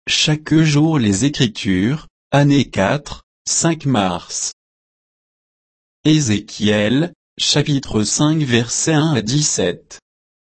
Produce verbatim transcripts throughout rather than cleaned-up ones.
chaque jour les Écritures, année quatre, cinq mars. Ézéchiel, chapitre cinq versets un à dix-sept.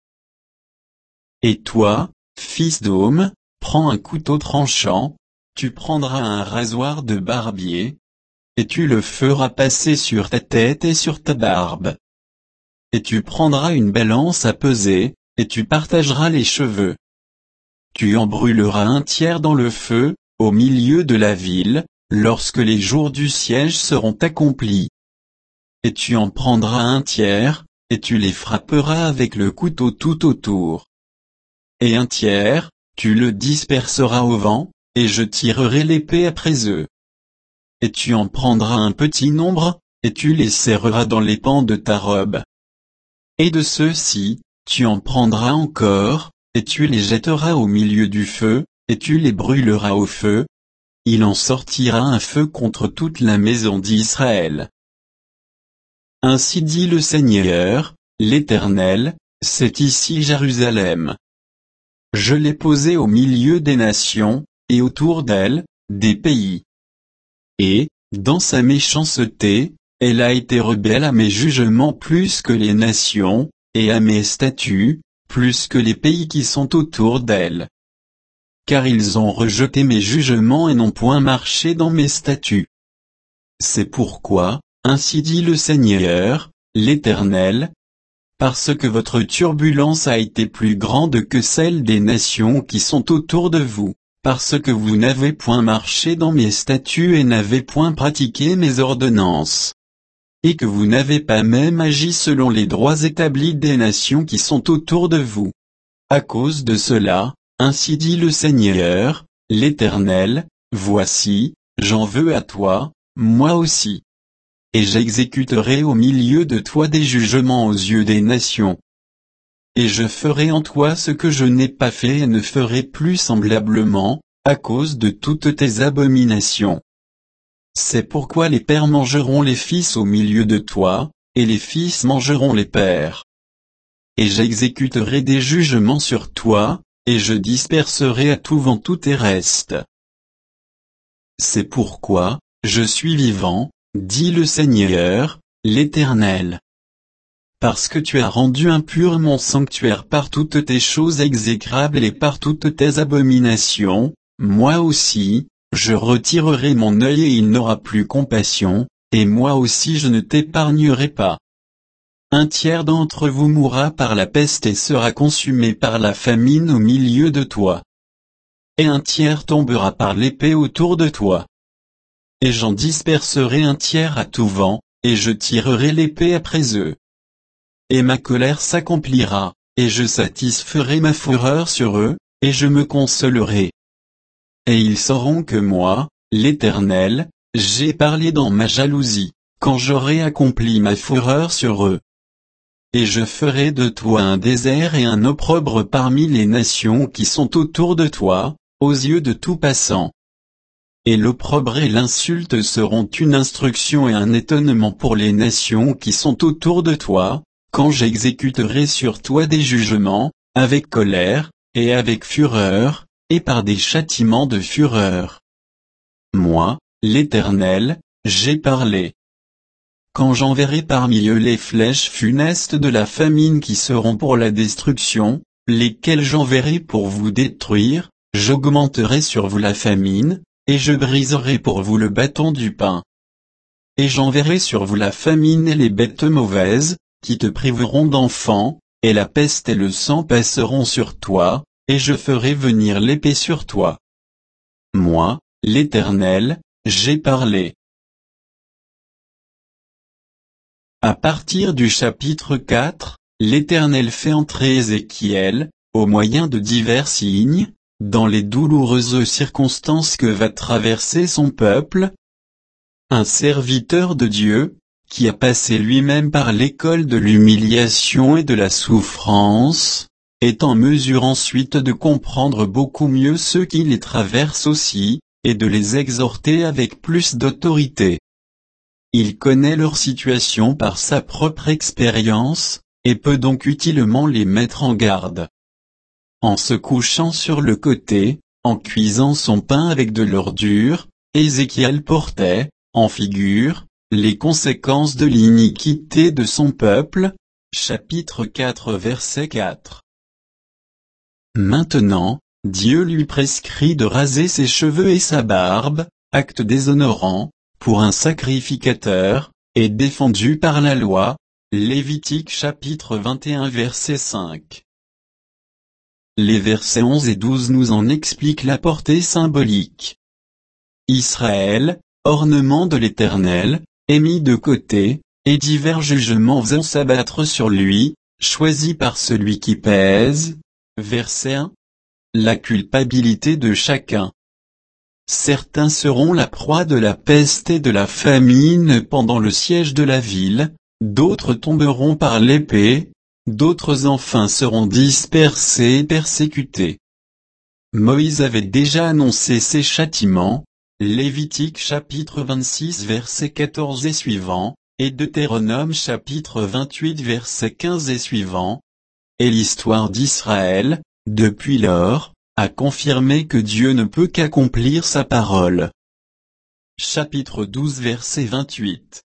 Et toi, fils d'homme, prends un couteau tranchant, tu prendras un rasoir de barbier, et tu le feras passer sur ta tête et sur ta barbe. Et tu prendras une balance à peser, et tu partageras les cheveux. Tu en brûleras un tiers dans le feu, au milieu de la ville, lorsque les jours du siège seront accomplis. Et tu en prendras un tiers, et tu les frapperas avec le couteau tout autour. Et un tiers, tu le disperseras au vent, et je tirerai l'épée après eux. Et tu en prendras un petit nombre, et tu les serreras dans les pans de ta robe. Et de ceux-ci, tu en prendras encore, et tu les jetteras au milieu du feu, et tu les brûleras au feu. Il en sortira un feu contre toute la maison d'Israël. Ainsi dit le Seigneur, l'Éternel, c'est ici Jérusalem. Je l'ai posée au milieu des nations, et autour d'elle, des pays. Et, dans sa méchanceté, elle a été rebelle à mes jugements plus que les nations, et à mes statuts, plus que les pays qui sont autour d'elle. Car ils ont rejeté mes jugements et n'ont point marché dans mes statuts. C'est pourquoi, ainsi dit le Seigneur, l'Éternel, parce que votre turbulence a été plus grande que celle des nations qui sont autour de vous, parce que vous n'avez point marché dans mes statuts et n'avez point pratiqué mes ordonnances, et que vous n'avez pas même agi selon les droits établis des nations qui sont autour de vous. À cause de cela, ainsi dit le Seigneur, l'Éternel, voici, j'en veux à toi, moi aussi. Et j'exécuterai au milieu de toi des jugements aux yeux des nations. Et je ferai en toi ce que je n'ai pas fait et ne ferai plus semblablement, à cause de toutes tes abominations. C'est pourquoi les pères mangeront les fils au milieu de toi, et les fils mangeront les pères. Et j'exécuterai des jugements sur toi, et je disperserai à tout vent tous tes restes. C'est pourquoi, je suis vivant, dit le Seigneur, l'Éternel. Parce que tu as rendu impur mon sanctuaire par toutes tes choses exécrables et par toutes tes abominations, moi aussi, je retirerai mon œil et il n'aura plus compassion, et moi aussi je ne t'épargnerai pas. Un tiers d'entre vous mourra par la peste et sera consumé par la famine au milieu de toi. Et un tiers tombera par l'épée autour de toi. Et j'en disperserai un tiers à tout vent, et je tirerai l'épée après eux. Et ma colère s'accomplira, et je satisferai ma fureur sur eux, et je me consolerai. Et ils sauront que moi, l'Éternel, j'ai parlé dans ma jalousie, quand j'aurai accompli ma fureur sur eux. Et je ferai de toi un désert et un opprobre parmi les nations qui sont autour de toi, aux yeux de tout passant. Et l'opprobre et l'insulte seront une instruction et un étonnement pour les nations qui sont autour de toi, quand j'exécuterai sur toi des jugements, avec colère, et avec fureur, et par des châtiments de fureur. Moi, l'Éternel, j'ai parlé. Quand j'enverrai parmi eux les flèches funestes de la famine qui seront pour la destruction, lesquelles j'enverrai pour vous détruire, j'augmenterai sur vous la famine, et je briserai pour vous le bâton du pain. Et j'enverrai sur vous la famine et les bêtes mauvaises, qui te priveront d'enfants, et la peste et le sang passeront sur toi, et je ferai venir l'épée sur toi. Moi, l'Éternel, j'ai parlé. À partir du chapitre quatre, l'Éternel fait entrer Ézéchiel, au moyen de divers signes, dans les douloureuses circonstances que va traverser son peuple. Un serviteur de Dieu, qui a passé lui-même par l'école de l'humiliation et de la souffrance, est en mesure ensuite de comprendre beaucoup mieux ceux qui les traversent aussi, et de les exhorter avec plus d'autorité. Il connaît leur situation par sa propre expérience, et peut donc utilement les mettre en garde. En se couchant sur le côté, en cuisant son pain avec de l'ordure, Ézéchiel portait, en figure, les conséquences de l'iniquité de son peuple. Chapitre quatre verset quatre. Maintenant, Dieu lui prescrit de raser ses cheveux et sa barbe, acte déshonorant, pour un sacrificateur, et défendu par la loi. Lévitique chapitre vingt et un verset cinq. Les versets onze et douze nous en expliquent la portée symbolique. Israël, ornement de l'Éternel, est mis de côté, et divers jugements vont s'abattre sur lui, choisi par celui qui pèse. Verset un. La culpabilité de chacun. Certains seront la proie de la peste et de la famine pendant le siège de la ville, d'autres tomberont par l'épée, d'autres enfin seront dispersés et persécutés. Moïse avait déjà annoncé ces châtiments, Lévitique chapitre vingt-six verset quatorze et suivant, et Deutéronome chapitre vingt-huit verset quinze et suivant. Et l'histoire d'Israël, depuis lors, a confirmé que Dieu ne peut qu'accomplir sa parole. Chapitre douze verset vingt-huit.